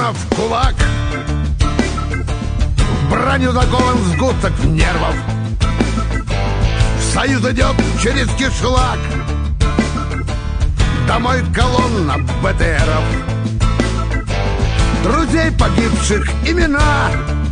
воинов кулак, в броню закован сгусток нервов, в союз идет через кишлак, домой колонна БТРов, друзей погибших имена,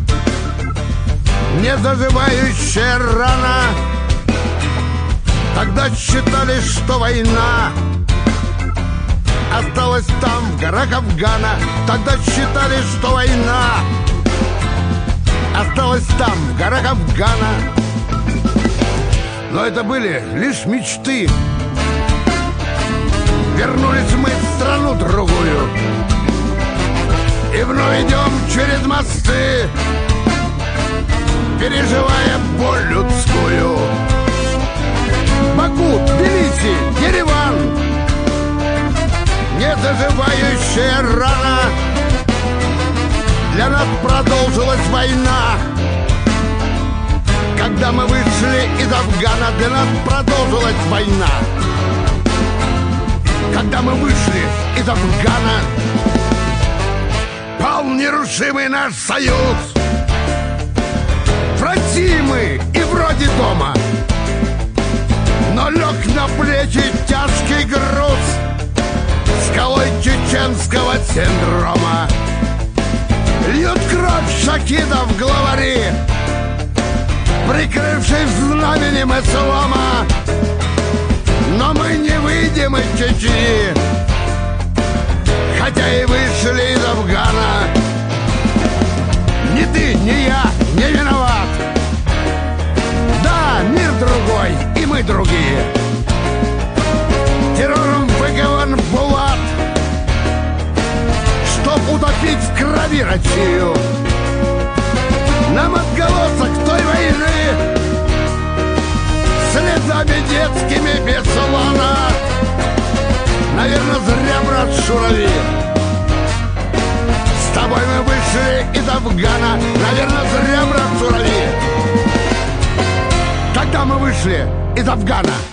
незаживающая рана. Тогда считали, что война осталась там, в горах Афгана. Тогда считали, что война осталась там, в горах Афгана. Но это были лишь мечты. Вернулись мы в страну другую и вновь идем через мосты, переживая боль людскую. Баку, Тбилиси, Ереван, незаживающая рана. Для нас продолжилась война. Когда мы вышли из Афгана, для нас продолжилась война. Когда мы вышли из Афгана, пал нерушимый наш союз. В России мы и вроде дома, но лег на плечи тяжкий груз скалой чеченского синдрома. Льют кровь шахидов главари, прикрывшись знаменем ислама. Но мы не выйдем из Чечни, хотя и вышли из Афгана. Ни ты, ни я не виноват. Да, мир другой, и мы другие. Террором выкован Булат, чтоб утопить в крови Россию. Нам отголосок той войны слезами детскими без салона. Наверное, зря, брат Шурави, с тобой мы вышли из Афгана. Наверное, зря, брат Шурави, когда мы вышли из Афгана.